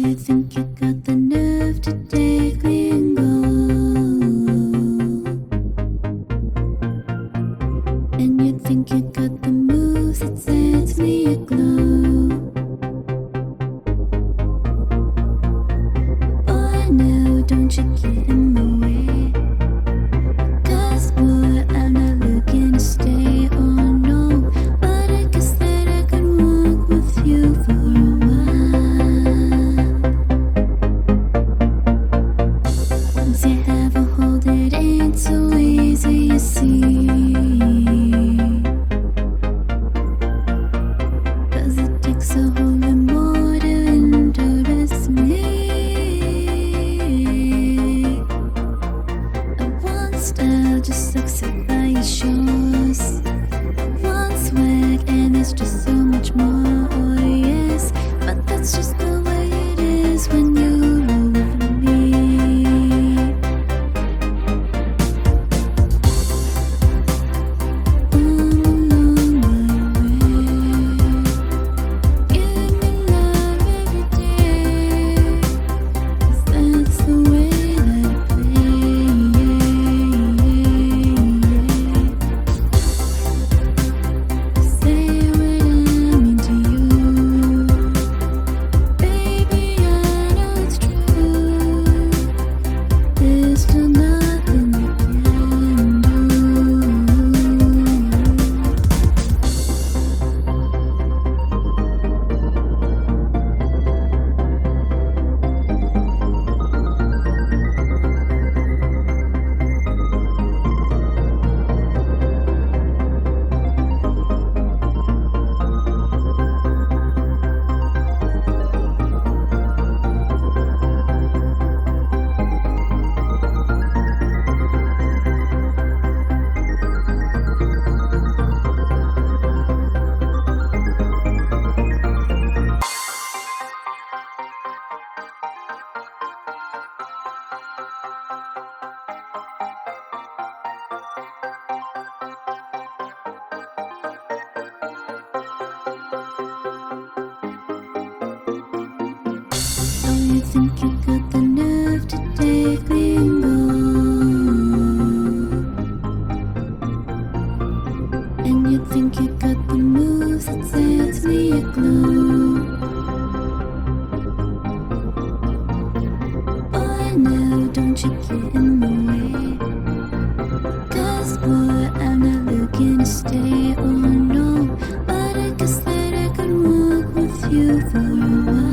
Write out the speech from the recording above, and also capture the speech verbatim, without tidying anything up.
you think you got the nerve to take me and go? And you think you got the moves that sets me aglow? Boy, now don't you get in my way, 'cause boy, I'm not looking to stay or no, but I guess that I could walk with you for a while. Once you have a hold, it ain't so easy, you see, 'cause it takes a whole lot more to introduce me. And one style just looks by your shores, one swag and it's just so much more, oh yes, but that's just the way it is when you roll with me. I'm along my way, give me love every day, 'cause that's the way that I play. Say what I mean to you, baby, I know it's true. There's still nothing you can do. So you think you got the nerve to take me and go? And you think you got the moves that sets me aglow? Boy, now don't you get in my way, 'cause boy, I'm not looking to stay or no, but I guess that I could walk with you for a while.